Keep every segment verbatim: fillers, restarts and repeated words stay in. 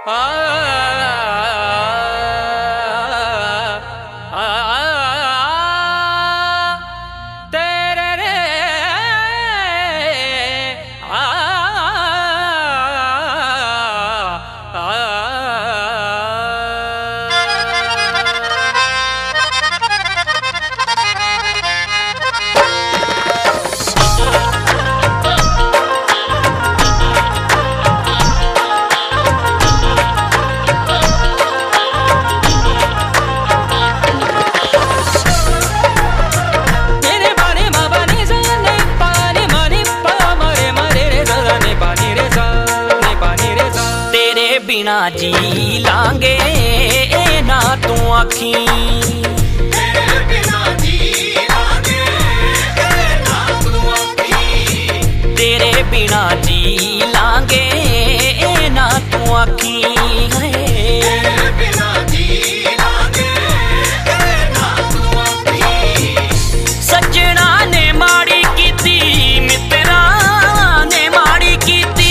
बिना जी लांगे ना तू आखी, तेरे बिना जी लांगे ना तू आखी, तेरे बिना जी लांगे ना तू आखी, तेरे बिना जी लांगे ना तू आखी। सज्जना ने माड़ी कीती मित्रा ने माड़ी कीती,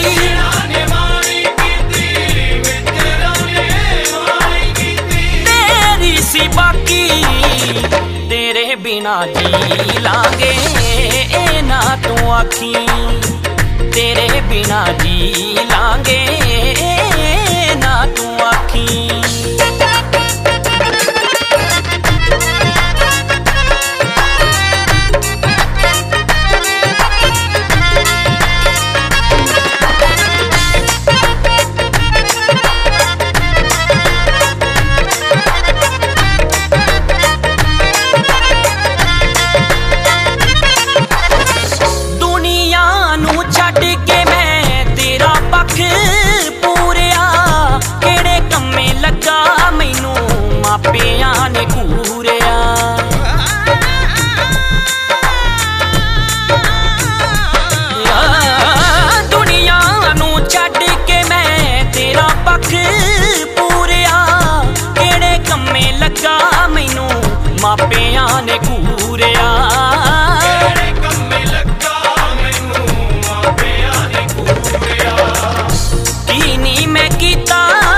तेरे बिना जी लांगे ना तू आखी, तेरे बिना जी लांगे ना तू आखी। मापियां ने घूरिया दुनिया नू छड्ड के मैं तेरा पख पूरिया, केड़े कम्मे लगा मैनू मापियां ने घूरिया, केड़े कम्मे लगा मैनू मापियां ने घूरिया। की नी मैं कीता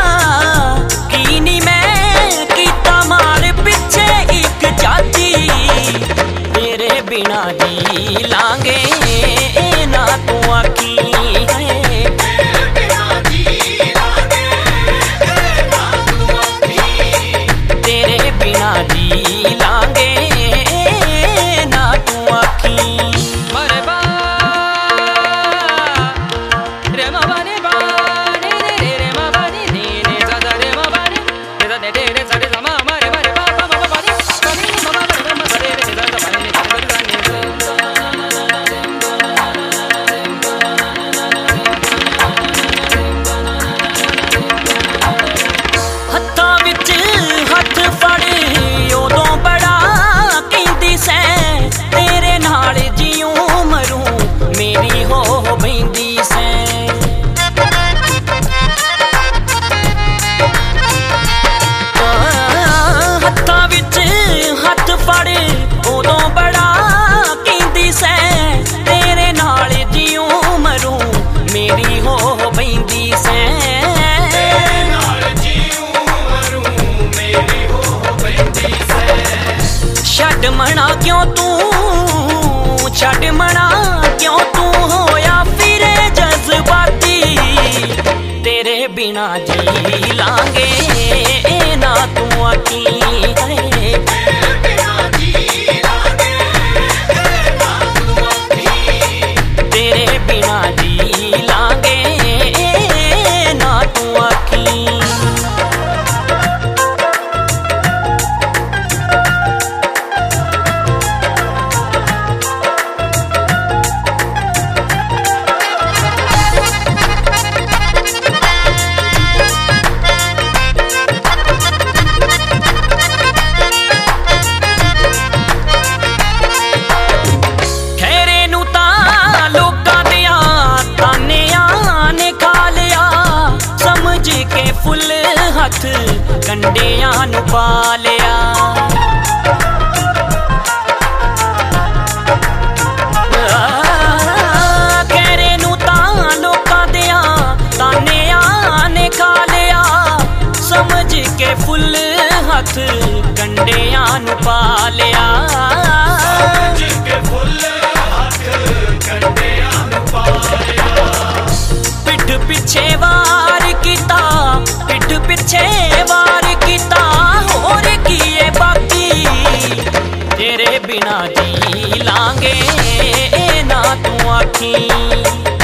बिना जी लांगे ना तू आखी, तेरे बिना जी लांगे ना तू आखी, तेरे बिना जी लांगे ना तू आखी। मरे बा रे मा बा रे बा रे रे रे मा बा रे रे रे सा सा रे मा बा रे रे सा रे रे रे सा रे सा मा मा रे मा रे बा बा बा बा रे सा रे मा मा रे मा रे रे रे सा सा रे रे मना क्यों तू छड़ मना क्यों तू होया फिरे जज्बाती, तेरे बिना जी लांगे ना तू आखी, तेरे बिना जी लांगे ना तू आखी, तेरे बिना जी लांगे ना तू आखी। कंडियां नू पा लिया, कहरे नू तां लोकां दियां ताने ने खा ਲਿਆ। ਪਿੱਠ ਪਿੱਛੇ ਵਾਰ ਕੀਤਾ, ਪਿੱਠ ਪਿੱਛੇ ਵਾਰ ਕੀਤਾ, ਹੋਰ ਕੀ ਏ ਬਾਕੀ ਤੇਰੇ ਬਿਨਾ ਜੀ ਲਾਂਗੇ ਨਾ ਤੂੰ ਆਖੀ।